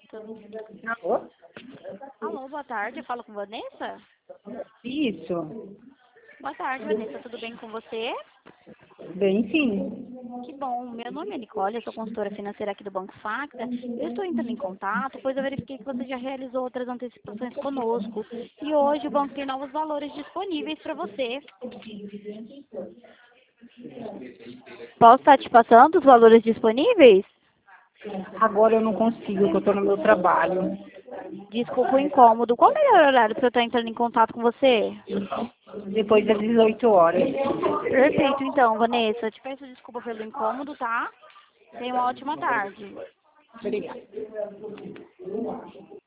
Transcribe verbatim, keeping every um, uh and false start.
Alô? Alô, boa tarde, eu falo com Vanessa? Isso. Boa tarde, Vanessa, tudo bem com você? Bem, sim. Que bom, meu nome é Nicole, eu sou consultora financeira aqui do Banco Facta. Eu estou entrando em contato, pois eu verifiquei que você já realizou outras antecipações conosco. E hoje o banco tem novos valores disponíveis para você. Posso estar te passando os valores disponíveis? Agora eu não consigo, porque eu estou no meu trabalho. Desculpa o incômodo. Qual o melhor horário para eu estar entrando em contato com você? Depois das dezoito horas. Perfeito, então, Vanessa. Te peço desculpa pelo incômodo, tá? Tenha uma ótima tarde. Obrigada.